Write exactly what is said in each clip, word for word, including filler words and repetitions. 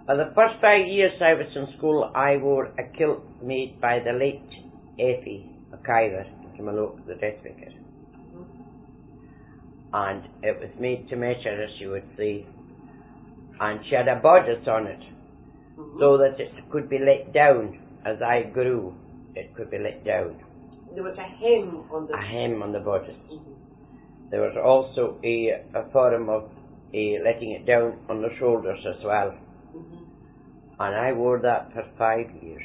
For the first five years I was in school, I wore a kilt made by the late Effie McIver in Kilmallock, the dressmaker. Mm-hmm. And it was made to measure, as you would see, and she had a bodice on it, Mm-hmm. so that it could be let down as I grew. It could be let down. There was a hem on the... A hem on the bodice. Mm-hmm. There was also a, a form of a letting it down on the shoulders as well. Mm-hmm. And I wore that for five years.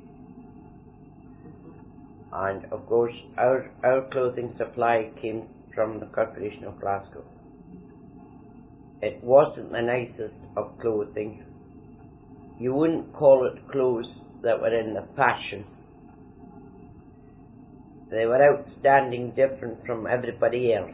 Mm-hmm. And of course, our, our clothing supply came from the Corporation of Glasgow. It wasn't the nicest of clothing. You wouldn't call it clothes that were in the fashion. They were outstanding, different from everybody else.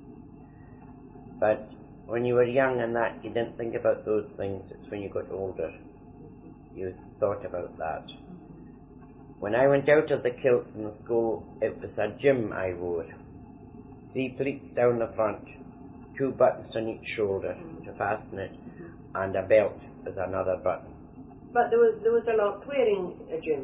But when you were young and that, you didn't think about those things. It's when you got older you thought about that. When I went out of the kilt in the school, it was a gym I wore. Three pleats down the front, two buttons on each shoulder to fasten it, and a belt with another button. But there was there was a lot wearing a gym.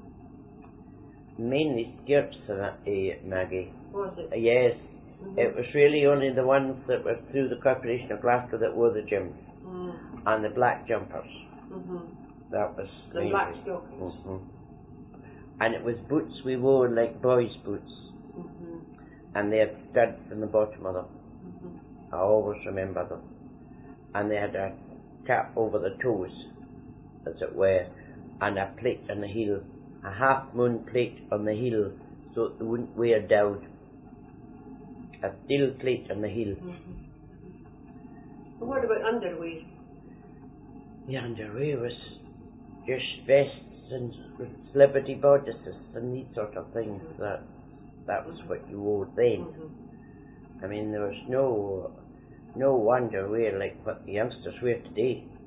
Mainly skirts, uh, Maggie. Was it? Uh, yes. Mm-hmm. It was really only the ones that were through the Corporation of Glasgow that wore the gyms. Mm. And the black jumpers. Mm-hmm. That was The mainly. black stockings. Mm-hmm. And it was boots we wore like boys' boots. Mm-hmm. And they had studs in the bottom of them. Mm-hmm. I always remember them. And they had a cap over the toes, as it were, and a plate on the heel, a half moon plate on the heel, so it wouldn't wear down. A steel plate on the heel. Mm-hmm. And what about underwear? The underwear was just vests and with celebrity bodices and these sort of things. Mm-hmm. That that was what you wore then. Mm-hmm. I mean, there was no no underwear like what the youngsters wear today.